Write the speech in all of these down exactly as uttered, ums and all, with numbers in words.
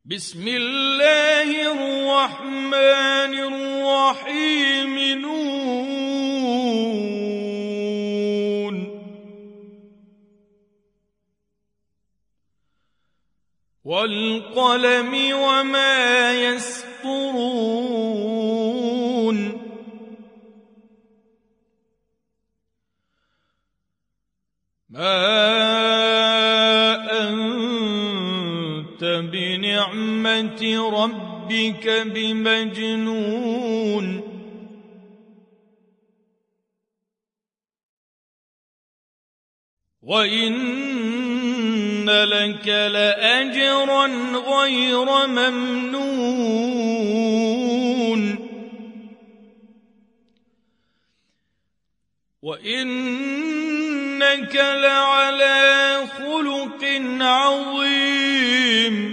بسم الله الرحمن الرحيم نون والقلم وما يسطرون ما أنت بنعمة ربك بمجنون وإن لك لأجرا غير ممنون وإنك لعلى خلق عظيم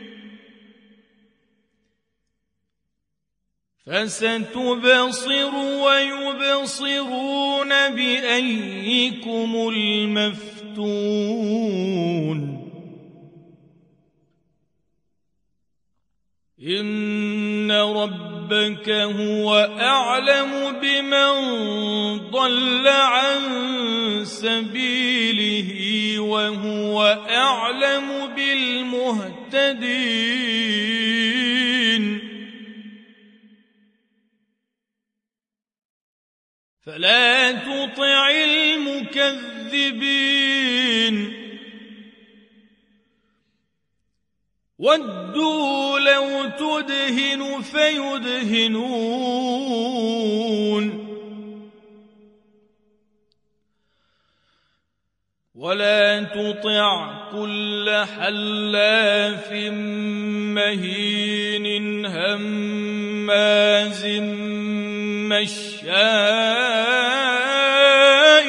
فستبصر ويبصرون بأيكم المفتون إن ربك هو أعلم بمن ضل عن سبيله وهو أعلم بالمهتدين فلا تطع المكذبين ودوا لو تدهن فيدهنون ولا تطع كل حلاف مهين هماز مشاء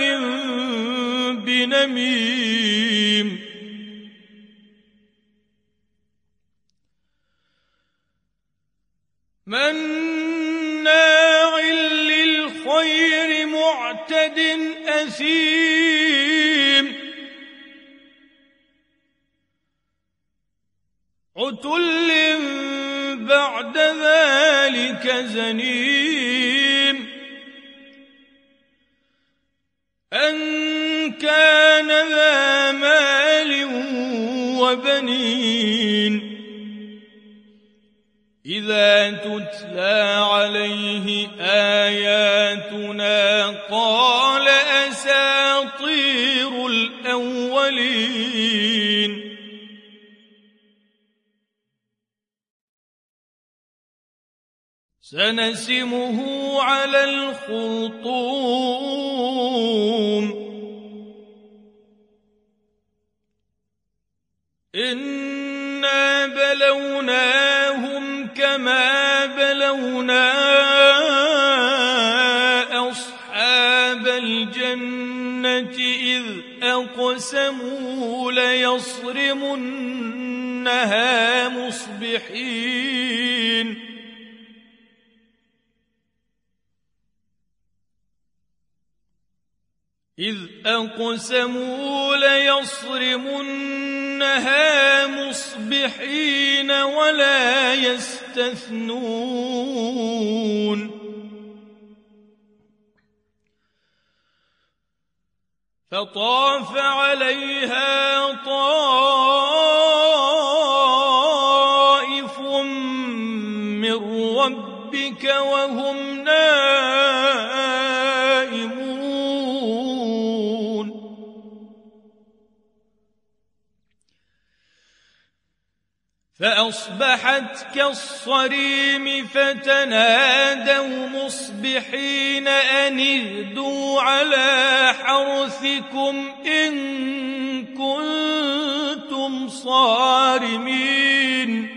بنميم مناع للخير معتد أثيم عتل بعد ذلك زنيم أن كان ذا مال وبنين إذا تتلى عليه آياتنا قال أساطير الأولين سنسمه على الخرطوم إنا بلوناهم كما بلونا أصحاب الجنة إذ أقسموا ليصرمنها مصبحين إذ أقسموا ليصرمنها مصبحين ولا يستثنون فطاف عليها طائف من ربك وهم نائمون فأصبحت كالصريم فتنادوا مصبحين أن اغدوا على حرثكم إن كنتم صارمين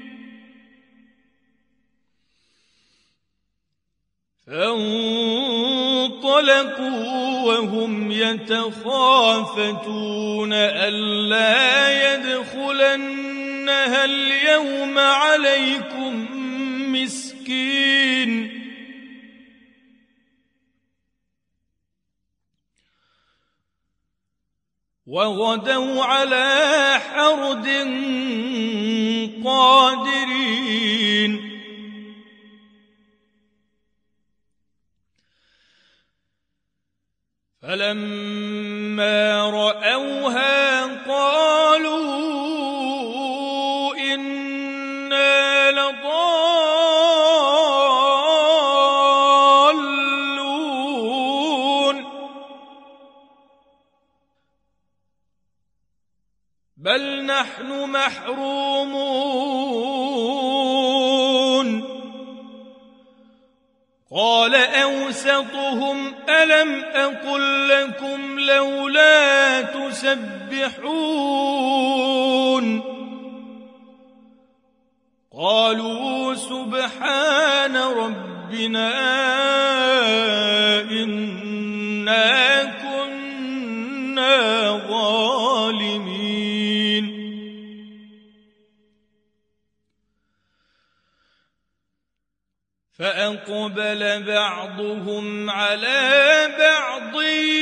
فانطلقوا وهم يتخافتون ألا يدخلنها اليوم عليكم مسكين وغدوا على حرد قادرين فلما رأوها قالوا إنا لضالون بل نحن محرومون قال أوسطهم ألم أقل لكم لولا تسبحون قالوا سبحان ربنا إنا كنا ظالمين فأقبل بعضهم على بعض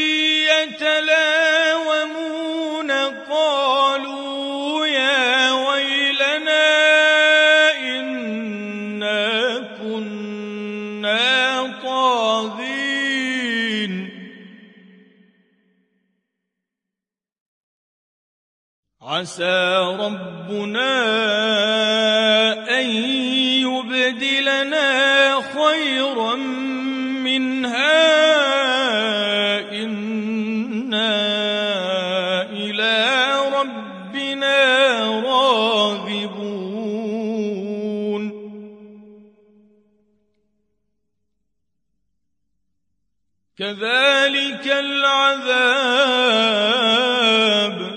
يتلاومون قالوا يا ويلنا إنا كنا طاغين عسى ربنا أن يبدلنا خيرا منها إنا إلى ربنا راغبون كذلك العذاب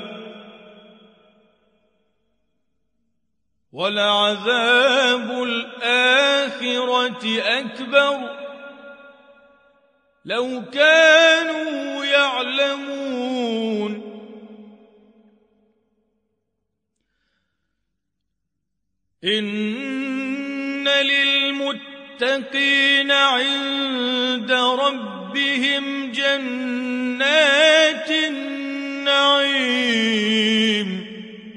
ولعذاب الآخرة أكبر لو كانوا يعلمون إن للمتقين عند ربهم جنات النعيم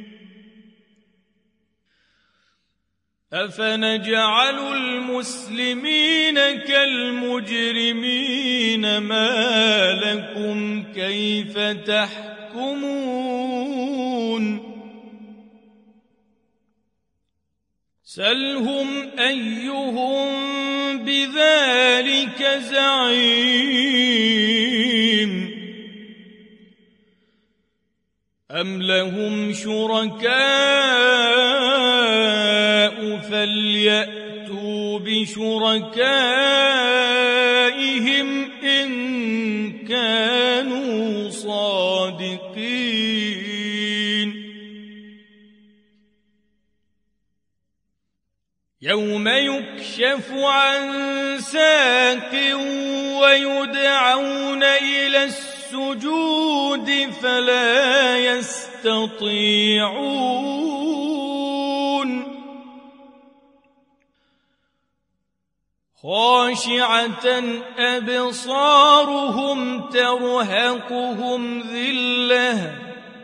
أفنجعل المسلمين كالمجرمين ما لكم كيف تحكمون سلهم أيهم بذلك زعيم أم لهم شركاء فليأتوا بشركائهم إن كانوا صادقين يوم يكشف عن ساق ويدعون إلى السجود فلا يستطيعون خاشعة أبصارهم ترهقهم ذلة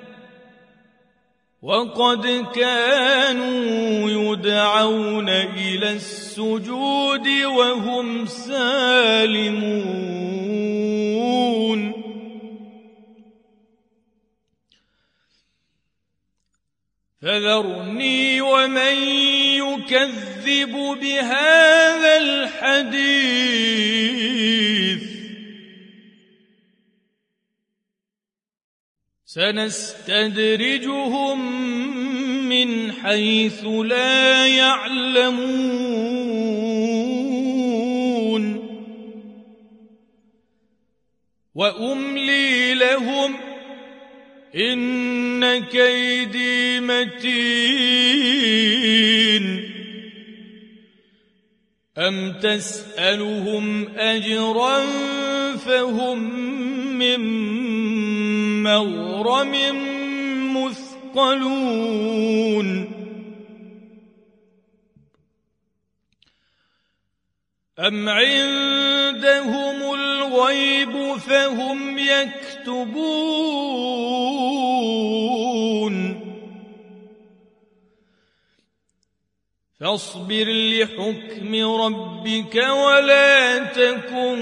وقد كانوا يدعون إلى السجود وهم سالمون فذرني ومن يكذب بهذا الحديث سنستدرجهم من حيث لا يعلمون وأملي لهم إن كيدي متين أم تسألهم أجرا فهم من مغرم مثقلون أم عندهم الغيب فهم يكتبون فاصبر لحكم ربك ولا تكن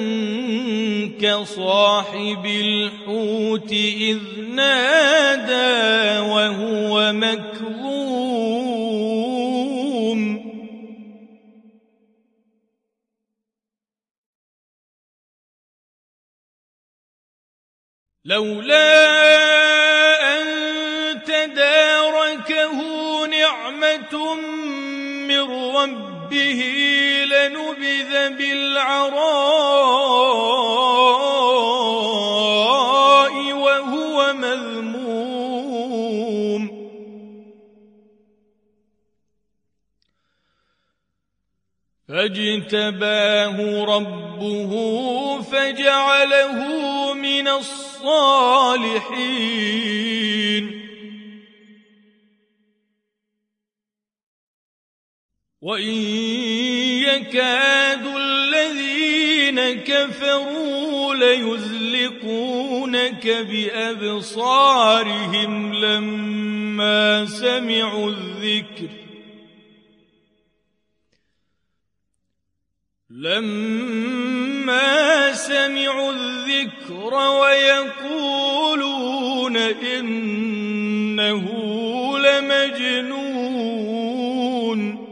كصاحب الحوت إذ نادى وهو مكظوم لولا أن تداركه نعمة من ربه لنبذ بالعراء وهو مذموم فاجتباه ربه فجعله من الصالحين وإن يكاد الذين كفروا ليزلقونك بأبصارهم لما سمعوا الذكر لما سمعوا الذكر ويقولون إنه لمجنون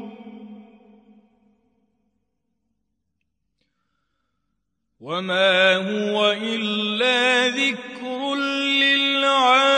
وما هو إلا ذكر للعالمين